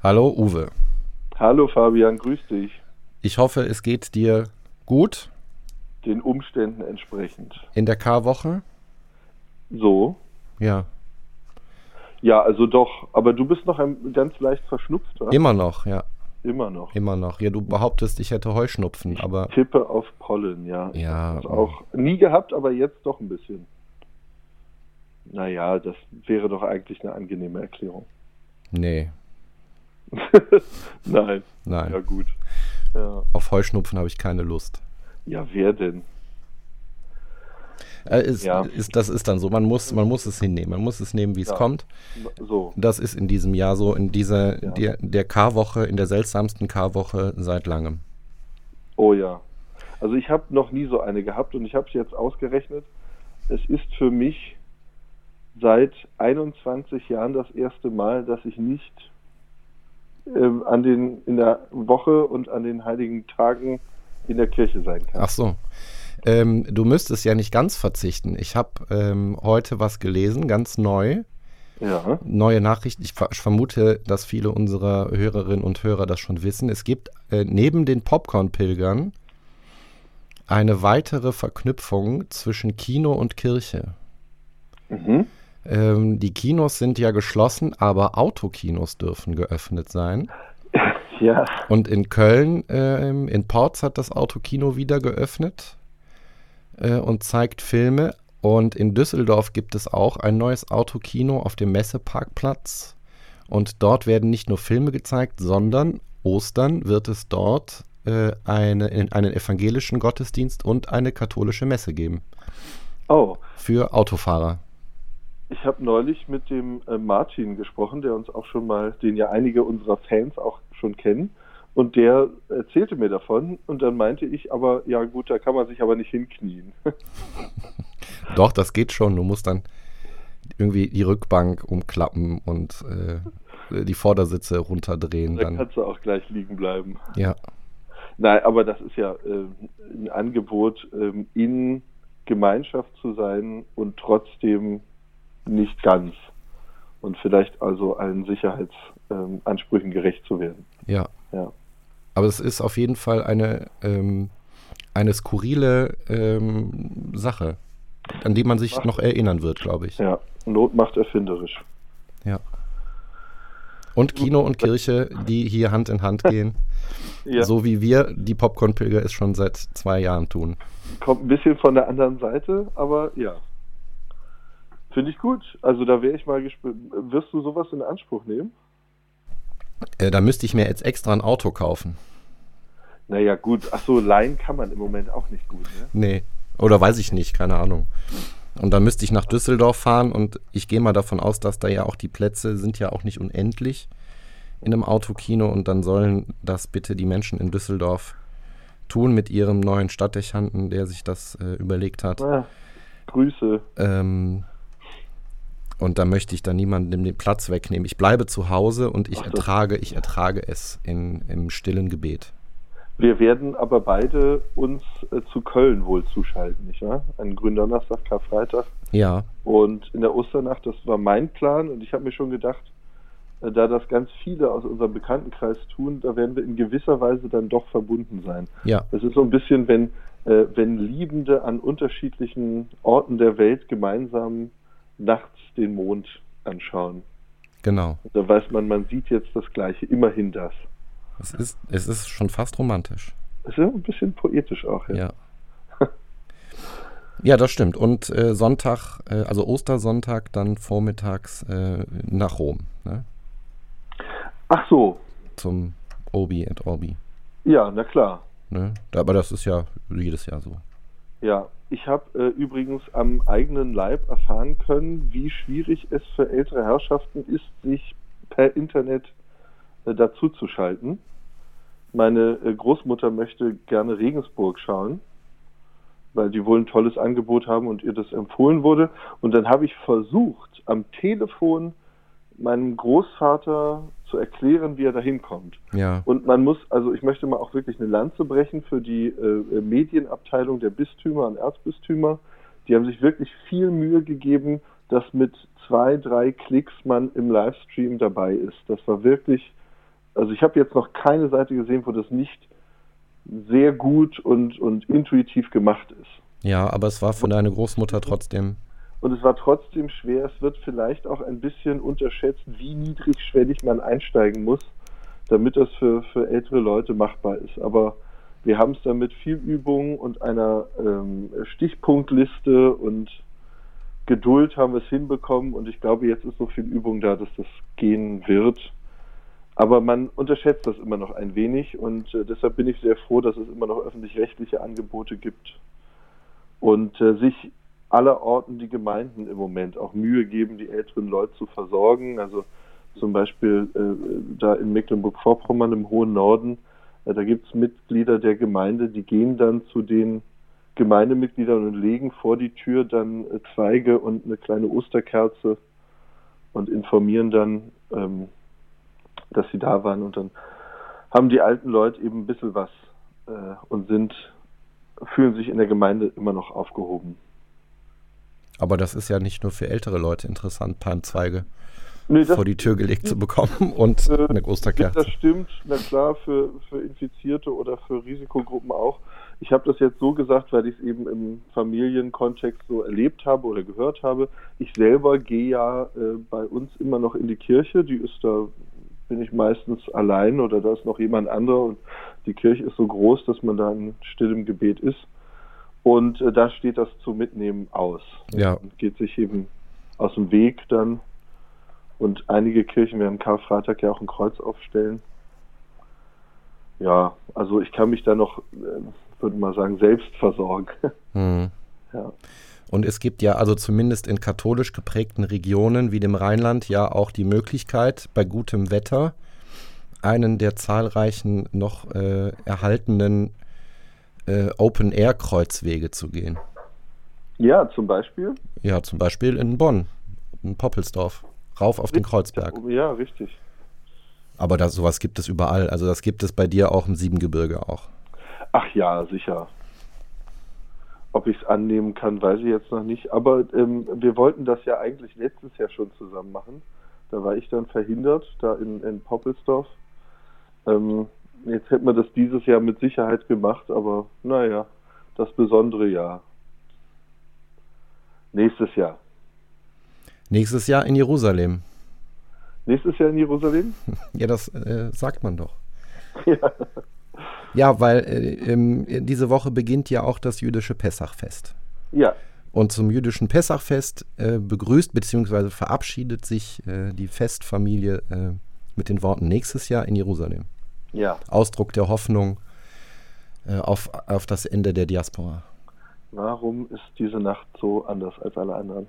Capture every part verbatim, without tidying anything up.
Hallo Uwe. Hallo Fabian, grüß dich. Ich hoffe, es geht dir gut. Den Umständen entsprechend. In der Karwoche? So. Ja. Ja, also doch. Aber du bist noch ein, ganz leicht verschnupft, oder? Immer noch, ja. Immer noch. Immer noch. Ja, du behauptest, ich hätte Heuschnupfen, aber... Ich tippe auf Pollen, ja. Ich Ja. habe das auch nie gehabt, aber jetzt doch ein bisschen. Naja, das wäre doch eigentlich eine angenehme Erklärung. Nee. Nein. Nein. Ja, gut. Ja. Auf Heuschnupfen habe ich keine Lust. Ja, wer denn? Äh, ist, Ja. ist, das ist dann so. Man muss, man muss es hinnehmen. Man muss es nehmen, wie es Ja. kommt. So. Das ist in diesem Jahr so, in dieser, Ja. der, der Karwoche, in der seltsamsten Karwoche seit langem. Oh ja. Also ich habe noch nie so eine gehabt und ich habe es jetzt ausgerechnet. Es ist für mich seit einundzwanzig Jahren das erste Mal, dass ich nicht ähm, an den, in der Woche und an den heiligen Tagen in der Kirche sein kann. Ach so. Ähm, du müsstest ja nicht ganz verzichten. Ich habe ähm, heute was gelesen, ganz neu. Ja. Neue Nachricht. Ich, ver- ich vermute, dass viele unserer Hörerinnen und Hörer das schon wissen. Es gibt äh, neben den Popcorn-Pilgern eine weitere Verknüpfung zwischen Kino und Kirche. Mhm. Ähm, die Kinos sind ja geschlossen, aber Autokinos dürfen geöffnet sein. Ja. Und in Köln, ähm, in Porz hat das Autokino wieder geöffnet äh, und zeigt Filme. Und in Düsseldorf gibt es auch ein neues Autokino auf dem Messeparkplatz. Und dort werden nicht nur Filme gezeigt, sondern Ostern wird es dort äh, eine, einen evangelischen Gottesdienst und eine katholische Messe geben. Oh. Für Autofahrer. Ich habe neulich mit dem äh, Martin gesprochen, der uns auch schon mal, den ja einige unserer Fans auch schon kennen. Und der erzählte mir davon und dann meinte ich, aber ja gut, da kann man sich aber nicht hinknien. Doch, das geht schon. Du musst dann irgendwie die Rückbank umklappen und äh, die Vordersitze runterdrehen. Da Dann. kannst du auch gleich liegen bleiben. Ja. Nein, aber das ist ja äh, ein Angebot, ähm, in Gemeinschaft zu sein und trotzdem nicht ganz. Und vielleicht also allen Sicherheitsansprüchen ähm, gerecht zu werden. Ja. Ja. Aber es ist auf jeden Fall eine, ähm, eine skurrile ähm, Sache, an die man sich Macht- noch erinnern wird, glaube ich. Ja, Not macht erfinderisch. Ja. Und Kino und Kirche, die hier Hand in Hand gehen, Ja, so wie wir die Popcorn-Pilger es schon seit zwei Jahren tun. kommt ein bisschen von der anderen Seite, aber ja. Finde ich gut. Also da wäre ich mal gespannt. Wirst du sowas in Anspruch nehmen? Äh, da müsste ich mir jetzt extra ein Auto kaufen. Naja, gut. Achso, leihen kann man im Moment auch nicht gut, ne? Nee. Oder weiß ich nicht, keine Ahnung. Und dann müsste ich nach Düsseldorf fahren und ich gehe mal davon aus, dass da ja auch die Plätze sind ja auch nicht unendlich in einem Autokino und dann sollen das bitte die Menschen in Düsseldorf tun mit ihrem neuen Stadtdechanten, der sich das äh, überlegt hat. Ah, Grüße. Ähm, und da möchte ich dann niemandem den Platz wegnehmen. Ich bleibe zu Hause und ich Ach, das- ertrage, ich ertrage es in, im stillen Gebet. Wir werden aber beide uns äh, zu Köln wohl zuschalten, nicht wahr? An Gründonnerstag, Karfreitag Ja, und in der Osternacht, das war mein Plan und ich habe mir schon gedacht, äh, da das ganz viele aus unserem Bekanntenkreis tun, da werden wir in gewisser Weise dann doch verbunden sein. ja, Das ist so ein bisschen, wenn, äh, wenn Liebende an unterschiedlichen Orten der Welt gemeinsam nachts den Mond anschauen. genau. Da weiß man, man sieht jetzt das Gleiche, immerhin das. Es ist, es ist schon fast romantisch. Das ist ja ein bisschen poetisch auch. Ja. Ja. Ja, das stimmt. Und äh, Sonntag, äh, also Ostersonntag, dann vormittags äh, nach Rom, ne? Ach so, Zum Obi et Orbi. ja, na klar. Ne? Da- Aber das ist ja jedes Jahr so. Ja, ich habe äh, übrigens am eigenen Leib erfahren können, wie schwierig es für ältere Herrschaften ist, sich per Internet äh, dazuzuschalten. Meine äh, Großmutter möchte gerne Regensburg schauen, weil die wohl ein tolles Angebot haben und ihr das empfohlen wurde. Und dann habe ich versucht, am Telefon meinem Großvater zu erklären, wie er da hinkommt. Ja, Und man muss, also ich möchte mal auch wirklich eine Lanze brechen für die äh, Medienabteilung der Bistümer und Erzbistümer. Die haben sich wirklich viel Mühe gegeben, dass mit zwei, drei Klicks man im Livestream dabei ist. Das war wirklich Also ich habe jetzt noch keine Seite gesehen, wo das nicht sehr gut und, und intuitiv gemacht ist. Ja, aber es war für deine Großmutter trotzdem. Und es war trotzdem schwer. Es wird vielleicht auch ein bisschen unterschätzt, wie niedrigschwellig man einsteigen muss, damit das für, für ältere Leute machbar ist. Aber wir haben es dann mit viel Übung und einer ähm, Stichpunktliste und Geduld haben wir es hinbekommen. Und ich glaube, jetzt ist so viel Übung da, dass das gehen wird. Aber man unterschätzt das immer noch ein wenig. Und äh, deshalb bin ich sehr froh, dass es immer noch öffentlich-rechtliche Angebote gibt. Und äh, sich allerorten die Gemeinden im Moment auch Mühe geben, die älteren Leute zu versorgen. Also zum Beispiel äh, da in Mecklenburg-Vorpommern im hohen Norden, äh, da gibt es Mitglieder der Gemeinde, die gehen dann zu den Gemeindemitgliedern und legen vor die Tür dann äh, Zweige und eine kleine Osterkerze und informieren dann, ähm, dass sie da waren. Und dann haben die alten Leute eben ein bisschen was äh, und sind, fühlen sich in der Gemeinde immer noch aufgehoben. Aber das ist ja nicht nur für ältere Leute interessant, Palmzweige nee, das, vor die Tür gelegt zu bekommen und äh, eine Osterkerze. Das stimmt, na klar, für, für Infizierte oder für Risikogruppen auch. Ich habe das jetzt so gesagt, weil ich es eben im Familienkontext so erlebt habe oder gehört habe. Ich selber gehe ja äh, bei uns immer noch in die Kirche, die ist da, bin ich meistens allein oder da ist noch jemand anderer und die Kirche ist so groß, dass man da in stillem Gebet ist. Und äh, da steht das zu Mitnehmen aus. Ja. Und geht sich eben aus dem Weg dann. Und einige Kirchen werden Karfreitag ja auch ein Kreuz aufstellen. Ja, also ich kann mich da noch, äh, würde mal sagen, selbst versorgen. Hm. Ja. Und es gibt ja also zumindest in katholisch geprägten Regionen wie dem Rheinland ja auch die Möglichkeit, bei gutem Wetter einen der zahlreichen noch äh, erhaltenen äh, Open-Air-Kreuzwege zu gehen. Ja, zum Beispiel? Ja, zum Beispiel in Bonn, in Poppelsdorf, rauf auf den Kreuzberg. Ja, richtig. Aber das, sowas gibt es überall. Also das gibt es bei dir auch im Siebengebirge auch. Ach ja, sicher. Ob ich es annehmen kann, weiß ich jetzt noch nicht. Aber ähm, wir wollten das ja eigentlich letztes Jahr schon zusammen machen. Da war ich dann verhindert, da in, in Poppelsdorf. Ähm, jetzt hätten wir das dieses Jahr mit Sicherheit gemacht, aber naja, das besondere Jahr. Nächstes Jahr. Nächstes Jahr in Jerusalem. Nächstes Jahr in Jerusalem? Ja, das äh, sagt man doch. Ja. Ja, weil äh, ähm, diese Woche beginnt ja auch das jüdische Pessachfest. Ja. Und zum jüdischen Pessachfest äh, begrüßt bzw. verabschiedet sich äh, die Festfamilie äh, mit den Worten nächstes Jahr in Jerusalem. Ja. Ausdruck der Hoffnung äh, auf, auf das Ende der Diaspora. Warum ist diese Nacht so anders als alle anderen?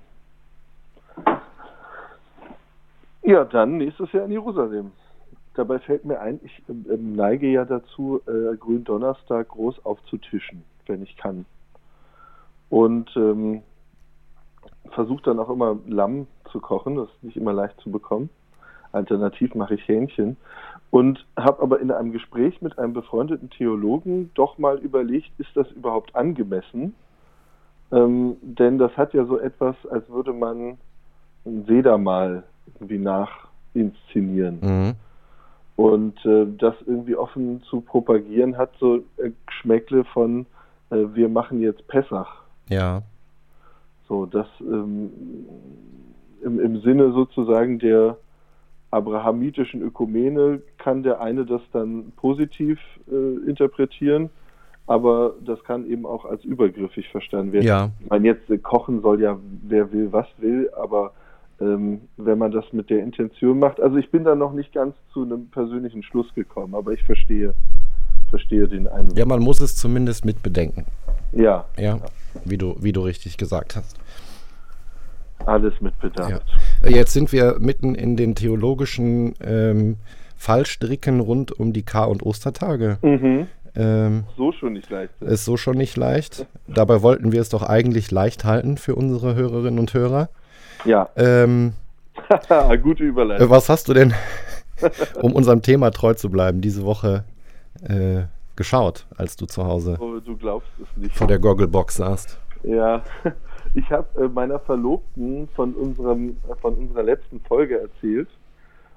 Ja, dann nächstes Jahr in Jerusalem. Dabei fällt mir ein, ich äh, neige ja dazu, äh, Gründonnerstag groß aufzutischen, wenn ich kann. Und ähm, versuche dann auch immer Lamm zu kochen, das ist nicht immer leicht zu bekommen. Alternativ mache ich Hähnchen. Und habe aber in einem Gespräch mit einem befreundeten Theologen doch mal überlegt, ist das überhaupt angemessen? Ähm, denn das hat ja so etwas, als würde man ein Sedermahl irgendwie nachinszenieren. Mhm. Und äh, das irgendwie offen zu propagieren, hat so äh, Geschmäckle von, äh, wir machen jetzt Pessach. Ja. So, das ähm, im, im Sinne sozusagen der abrahamitischen Ökumene kann der eine das dann positiv äh, interpretieren, aber das kann eben auch als übergriffig verstanden werden. Ja. Ich meine, jetzt äh, kochen soll ja, wer will, was will, aber ähm, wenn man das mit der Intention macht, also ich bin da noch nicht ganz zu einem persönlichen Schluss gekommen, aber ich verstehe, verstehe den Einwand. Ja, man muss es zumindest mit bedenken. Ja. Ja, wie du, wie du richtig gesagt hast. Alles mit Bedacht. Ja. Jetzt sind wir mitten in den theologischen ähm, Fallstricken rund um die Kar- und Ostertage. Mhm. Ähm, so schon nicht leicht. Ist so schon nicht leicht. Dabei wollten wir es doch eigentlich leicht halten für unsere Hörerinnen und Hörer. Ja. Ähm, Gute Überleitung. Was hast du denn, um unserem Thema treu zu bleiben, diese Woche äh, geschaut, als du zu Hause oh, du glaubst es nicht. vor der Gogglebox saßt? Ja, ich habe äh, meiner Verlobten von unserem von unserer letzten Folge erzählt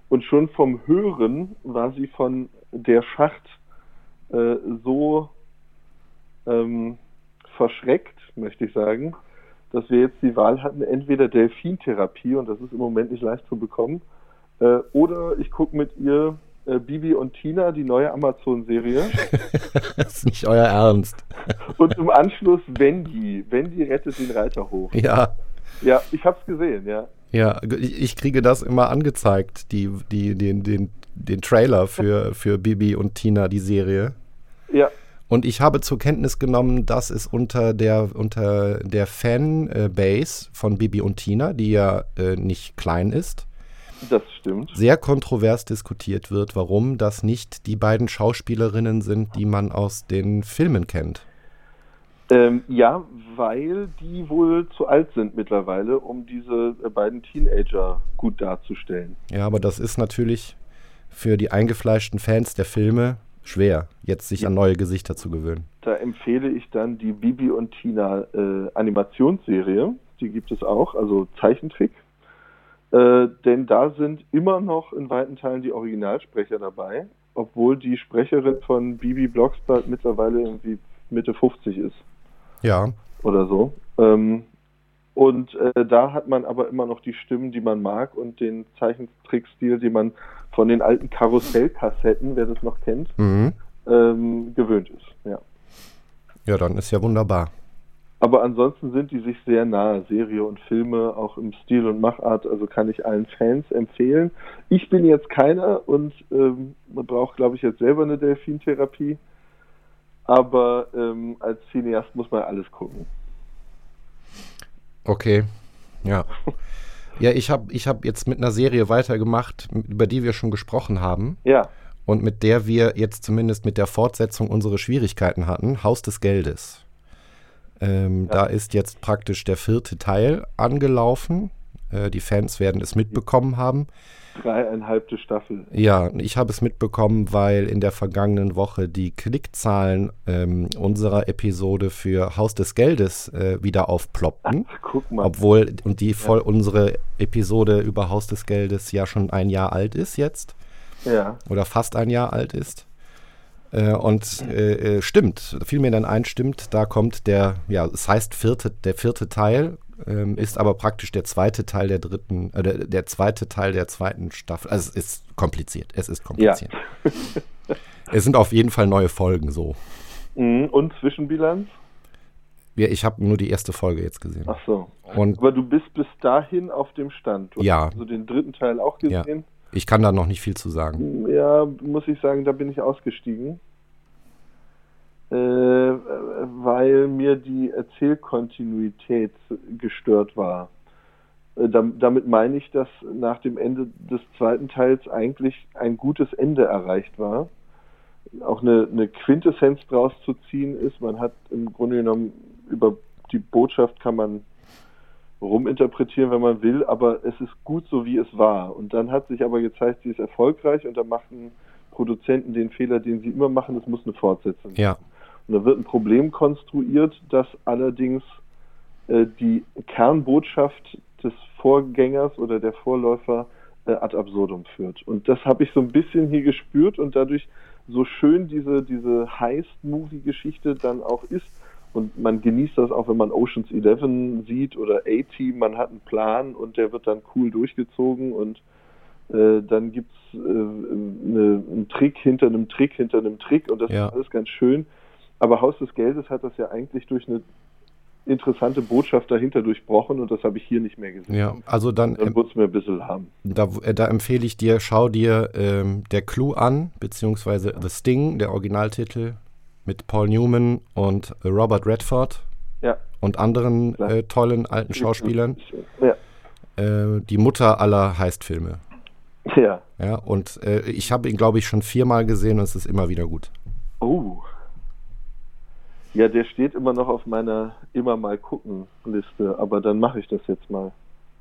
Und schon vom Hören war sie von der Schacht äh, so ähm, verschreckt, möchte ich sagen, dass wir jetzt die Wahl hatten, entweder Delfintherapie, und das ist im Moment nicht leicht zu bekommen, äh, oder ich gucke mit ihr äh, Bibi und Tina, die neue Amazon-Serie. Das ist nicht euer Ernst. Und im Anschluss Wendy. Wendy rettet den Reiter hoch. Ja. Ja, ich hab's gesehen, ja. Ja, ich, ich kriege das immer angezeigt, die, die, den, den, den Trailer für, für Bibi und Tina, die Serie. Ja. Und ich habe zur Kenntnis genommen, dass es unter der, unter der Fanbase von Bibi und Tina, die ja äh, nicht klein ist, das stimmt, sehr kontrovers diskutiert wird, warum das nicht die beiden Schauspielerinnen sind, die man aus den Filmen kennt. Ähm, ja, weil die wohl zu alt sind mittlerweile, um diese äh, beiden Teenager gut darzustellen. Ja, aber das ist natürlich für die eingefleischten Fans der Filme schwer, jetzt sich ja. an neue Gesichter zu gewöhnen. Da empfehle ich dann die Bibi und Tina äh, Animationsserie, die gibt es auch, also Zeichentrick. Äh, denn da sind immer noch in weiten Teilen die Originalsprecher dabei, obwohl die Sprecherin von Bibi Blocksberg mittlerweile irgendwie Mitte fünfzig ist. Ja. Oder so. Ähm, und äh, da hat man aber immer noch die Stimmen, die man mag und den Zeichentrickstil, den man von den alten Karussellkassetten, wer das noch kennt, Mhm. ähm, gewöhnt ist. Ja. Ja, dann ist ja wunderbar. Aber ansonsten sind die sich sehr nahe, Serie und Filme, auch im Stil und Machart, also kann ich allen Fans empfehlen. Ich bin jetzt keiner und ähm, man braucht, glaube ich, jetzt selber eine Delfintherapie. Aber ähm, als Cineast muss man alles gucken. Okay, ja. Ja, ich habe ich hab jetzt mit einer Serie weitergemacht, über die wir schon gesprochen haben. Ja. Und mit der wir jetzt zumindest mit der Fortsetzung unsere Schwierigkeiten hatten. Haus des Geldes. Ähm, Ja. Da ist jetzt praktisch der vierte Teil angelaufen. Äh, die Fans werden es mitbekommen haben. Dreieinhalbte Staffel. Ja, ich habe es mitbekommen, weil in der vergangenen Woche die Klickzahlen ähm, unserer Episode für Haus des Geldes äh, wieder aufploppten. Ach, guck mal. Obwohl, und die voll unsere Episode über Haus des Geldes ja schon ein Jahr alt ist jetzt. Ja. Oder fast ein Jahr alt ist. Äh, und äh, äh, stimmt, fiel mir dann ein, stimmt, da kommt der, ja, es heißt vierte, der vierte Teil, ähm, ist aber praktisch der zweite Teil der dritten, äh, der, der zweite Teil der zweiten Staffel. Also es ist kompliziert, es ist kompliziert. Ja. Es sind auf jeden Fall neue Folgen so. Mhm. Und Zwischenbilanz? Ja, ich habe nur die erste Folge jetzt gesehen. Ach so. Und Aber du bist bis dahin auf dem Stand. Du Ja. hast also den dritten Teil auch gesehen. ich kann da noch nicht viel zu sagen. Ja, muss ich sagen, da bin ich ausgestiegen. Äh, weil mir die Erzählkontinuität gestört war. Äh, dam- damit meine ich, dass nach dem Ende des zweiten Teils eigentlich ein gutes Ende erreicht war. Auch eine, eine Quintessenz draus zu ziehen ist. Man hat im Grunde genommen über die Botschaft kann man ruminterpretieren, wenn man will, aber es ist gut so, wie es war. Und dann hat sich aber gezeigt, sie ist erfolgreich und da machten Produzenten den Fehler, den sie immer machen, es muss eine Fortsetzung. Ja, Und da wird ein Problem konstruiert, das allerdings äh, die Kernbotschaft des Vorgängers oder der Vorläufer äh, ad absurdum führt. Und das habe ich so ein bisschen hier gespürt und dadurch, so schön diese, diese Heist-Movie-Geschichte dann auch ist, und man genießt das auch, wenn man Ocean's Eleven sieht oder A-Team, man hat einen Plan und der wird dann cool durchgezogen und äh, dann gibt es äh, eine, einen Trick hinter einem Trick hinter einem Trick und das Ja. ist alles ganz schön. Aber Haus des Geldes hat das ja eigentlich durch eine interessante Botschaft dahinter durchbrochen und das habe ich hier nicht mehr gesehen. ja. Also dann, Dann ähm, wurde es mir ein bisschen lahm. da, äh, da empfehle ich dir, schau dir ähm, der Clue an, beziehungsweise The Sting, der Originaltitel, mit Paul Newman und äh, Robert Redford Ja. und anderen Klar. äh, tollen alten Schauspielern. Ja. Äh, die Mutter aller Heistfilme. Ja. Ja, und äh, ich habe ihn, glaube ich, schon viermal gesehen und es ist immer wieder gut. Oh. Ja, der steht immer noch auf meiner immer mal gucken Liste, aber dann mache ich das jetzt mal.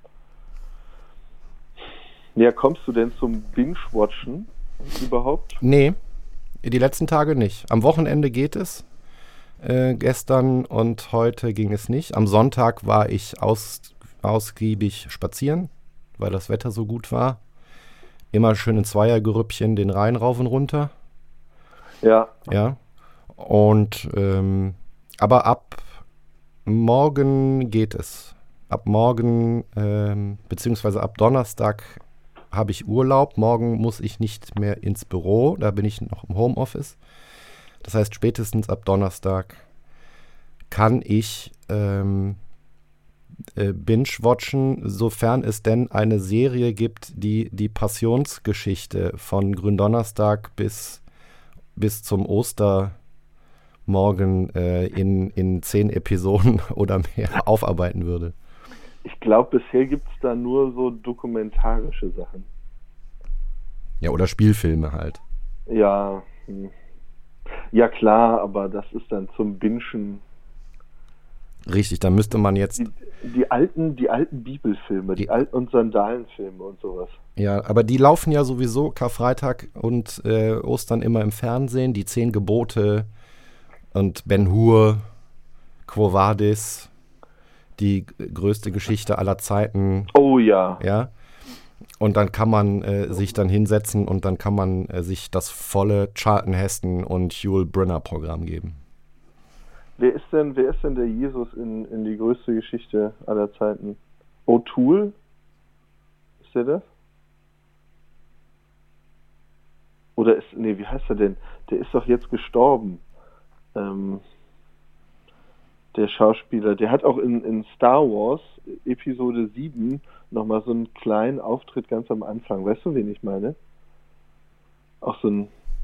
Ja, kommst du denn zum Binge-Watchen überhaupt? Nee, die letzten Tage nicht. Am Wochenende geht es. Äh, gestern und heute ging es nicht. Am Sonntag war ich aus, ausgiebig spazieren, weil das Wetter so gut war. immer schön in Zweiergerüppchen den Rhein rauf und runter. Ja. Ja. Und ähm, aber ab morgen geht es. Ab morgen, ähm, beziehungsweise ab Donnerstag habe ich Urlaub. Morgen muss ich nicht mehr ins Büro, da bin ich noch im Homeoffice. Das heißt, spätestens ab Donnerstag kann ich ähm, äh, binge-watchen, sofern es denn eine Serie gibt, die die Passionsgeschichte von Gründonnerstag bis, bis zum Ostermorgen äh, in, in zehn Episoden oder mehr aufarbeiten würde. Ich glaube, bisher gibt es da nur so dokumentarische Sachen. Ja, oder Spielfilme halt. Ja, hm. Ja klar, aber das ist dann zum Bingen. Richtig, da müsste man jetzt... Die, die alten, die alten Bibelfilme, die, die alten und Sandalenfilme und sowas. Ja, aber die laufen ja sowieso Karfreitag und äh, Ostern immer im Fernsehen. Die Zehn Gebote und Ben Hur, Quo Vadis, die g- größte Geschichte aller Zeiten. Oh ja. Ja. Und dann kann man äh, sich dann hinsetzen und dann kann man äh, sich das volle Charlton Heston und Yul Brynner Programm geben. Wer ist denn, wer ist denn der Jesus in, in die größte Geschichte aller Zeiten? O'Toole? Ist der das? Oder ist, nee, wie heißt er denn? Der ist doch jetzt gestorben. Ähm, der Schauspieler, der hat auch in, in Star Wars Episode sieben nochmal so einen kleinen Auftritt ganz am Anfang. Weißt du, wen ich meine? Auch so ein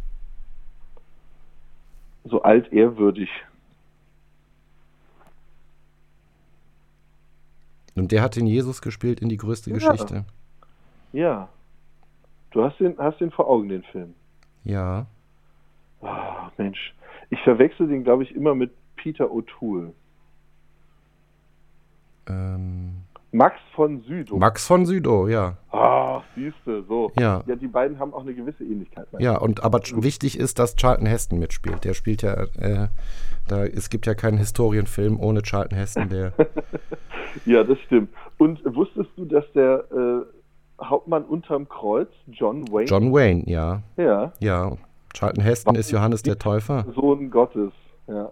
so altehrwürdig. Und der hat den Jesus gespielt in die größte Ja. Geschichte. Ja. Du hast den, hast den vor Augen, den Film. Ja. Oh, Mensch. Ich verwechsel den, glaube ich, immer mit Peter O'Toole. Ähm, Max von Sydow. Max von Sydow, ja. Ah, siehste, so. Ja. Ja, die beiden haben auch eine gewisse Ähnlichkeit. meine Ja, und aber ch- wichtig ist, dass Charlton Heston mitspielt. Der spielt ja, äh, da, es gibt ja keinen Historienfilm ohne Charlton Heston, der. ich. Ja, das stimmt. Und wusstest du, dass der äh, Hauptmann unterm Kreuz, John Wayne, John Wayne, ja. ja, Ja. Charlton Heston ist Johannes der Täufer. Sohn Gottes, ja.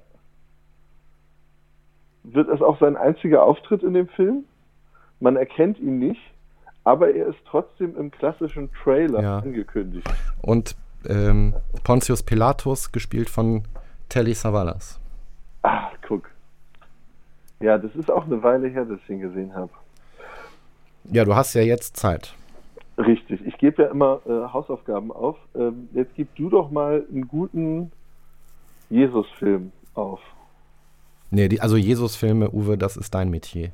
Wird es auch sein einziger Auftritt in dem Film? Man erkennt ihn nicht, aber er ist trotzdem im klassischen Trailer Ja. angekündigt. Und ähm, Pontius Pilatus, gespielt von Telly Savalas. Ah, guck. Ja, das ist auch eine Weile her, dass ich ihn gesehen habe. Ja, du hast ja jetzt Zeit. Richtig. Ich gebe ja immer äh, Hausaufgaben auf. Ähm, jetzt gib du doch mal einen guten Jesus-Film auf. Nee, die, also Jesus-Filme, Uwe, das ist dein Metier.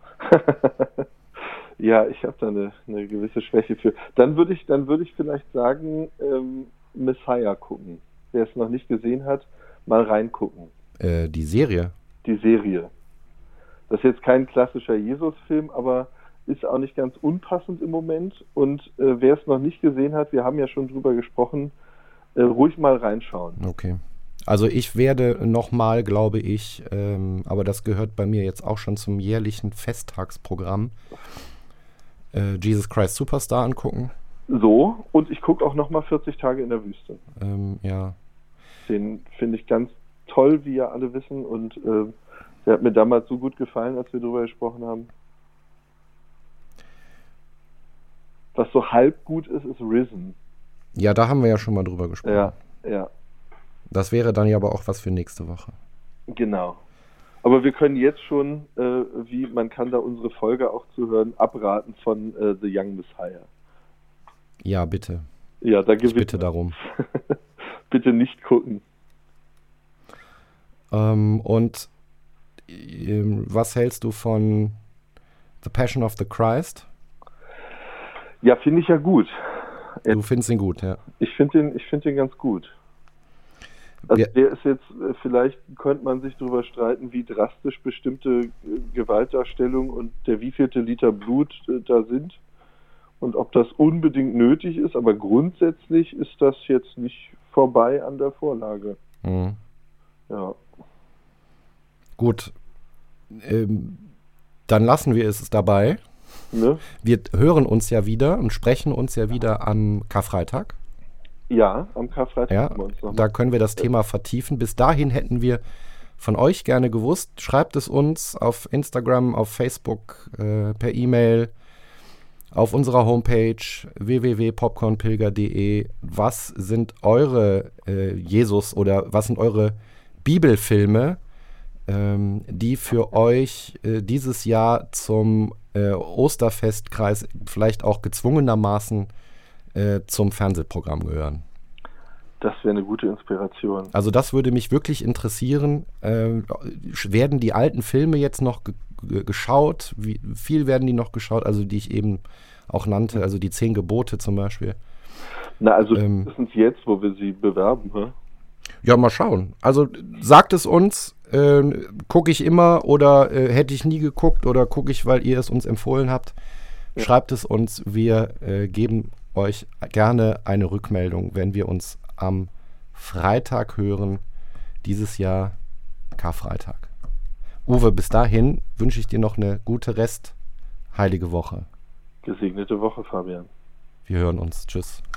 Ja, ich habe da eine, eine gewisse Schwäche für. Dann würde ich, dann würde ich vielleicht sagen, ähm, Messiah gucken. Wer es noch nicht gesehen hat, mal reingucken. Äh, die Serie. Die Serie. Das ist jetzt kein klassischer Jesus-Film, aber ist auch nicht ganz unpassend im Moment. Und äh, wer es noch nicht gesehen hat, wir haben ja schon drüber gesprochen, äh, ruhig mal reinschauen. Okay. Also ich werde nochmal, glaube ich, ähm, aber das gehört bei mir jetzt auch schon zum jährlichen Festtagsprogramm, äh, Jesus Christ Superstar angucken. So, und ich gucke auch nochmal vierzig Tage in der Wüste. Ähm, ja. Den finde ich ganz toll, wie ja alle wissen. Und äh, der hat mir damals so gut gefallen, als wir drüber gesprochen haben. Was so halb gut ist, ist Risen. Ja, da haben wir ja schon mal drüber gesprochen. Ja, ja, Das wäre dann ja aber auch was für nächste Woche. genau. Aber wir können jetzt schon, äh, wie man kann da unsere Folge auch zuhören, abraten von äh, The Young Messiah. Ja, bitte. Ja, da Ich gewinnt bitte man. darum. Bitte nicht gucken. Ähm, und ähm, was hältst du von The Passion of the Christ? Ja, finde ich ja gut. Du findest ihn gut, ja. Ich finde den, ich finde den ganz gut. Also Wir- der ist jetzt, äh, vielleicht könnte man sich darüber streiten, wie drastisch bestimmte äh, Gewaltdarstellungen und der wievielte Liter Blut äh, da sind und ob das unbedingt nötig ist, aber grundsätzlich ist das jetzt nicht vorbei an der Vorlage. Mhm. Ja, Gut. Ähm, dann lassen wir es dabei. Ne? Wir hören uns ja wieder und sprechen uns ja wieder am Karfreitag. Ja, am Karfreitag. Ja, haben wir uns noch da mal- können wir das Ja. Thema vertiefen. Bis dahin hätten wir von euch gerne gewusst. Schreibt es uns auf Instagram, auf Facebook, äh, per E-Mail, auf unserer Homepage w w w punkt popcornpilger punkt de. Was sind eure äh, Jesus oder was sind eure Bibelfilme, ähm, die für euch äh, dieses Jahr zum äh, Osterfestkreis vielleicht auch gezwungenermaßen äh, zum Fernsehprogramm gehören? Das wäre eine gute Inspiration. Also das würde mich wirklich interessieren. Ähm, werden die alten Filme jetzt noch ge ge geschaut? Wie viel werden die noch geschaut? Also die ich eben auch nannte, also die Zehn Gebote zum Beispiel. Na, also Ähm. das ist jetzt, wo wir sie bewerben, hä? Ja, mal schauen. Also sagt es uns, äh, gucke ich immer oder äh, hätte ich nie geguckt oder gucke ich, weil ihr es uns empfohlen habt. Ja. Schreibt es uns. Wir äh, geben euch gerne eine Rückmeldung, wenn wir uns am Freitag hören, dieses Jahr Karfreitag. Uwe, bis dahin wünsche ich dir noch eine gute Rest heilige Woche. Gesegnete Woche, Fabian. Wir hören uns. Tschüss.